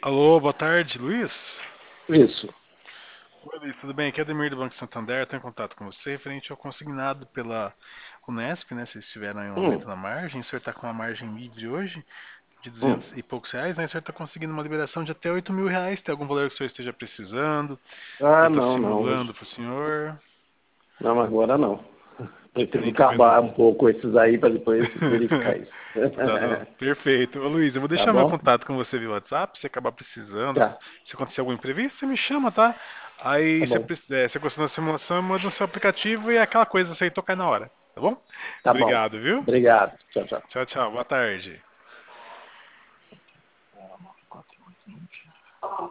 Alô, boa tarde, Luiz. Isso. Oi, Luiz, tudo bem? Aqui é Ademir do Banco Santander. Estou em contato com você referente ao consignado pela Unesp, né? Vocês tiveram aí um aumento Hum. na margem. O senhor está com uma margem livre hoje de Hum. 200 e poucos reais, né? O senhor está conseguindo uma liberação de até 8 mil reais. Tem algum valor que o senhor esteja precisando? Eu Ah, estou não, não. simulando para o senhor. Não, agora não. Prefiro Nem talvez. acabar um pouco esses aí para depois verificar isso. Tá, tá. Perfeito. Ô, Luiz, eu vou Tá deixar meu bom? contato com você via WhatsApp. Se acabar precisando, Tá, se acontecer algum imprevisto, você me chama, tá? Aí, tá se bom. você gostou da simulação, manda no seu aplicativo e é aquela coisa, você tocar na hora, tá bom? Tá bom. Obrigado, viu? Obrigado. Tchau, tchau. Tchau, tchau. Boa tarde.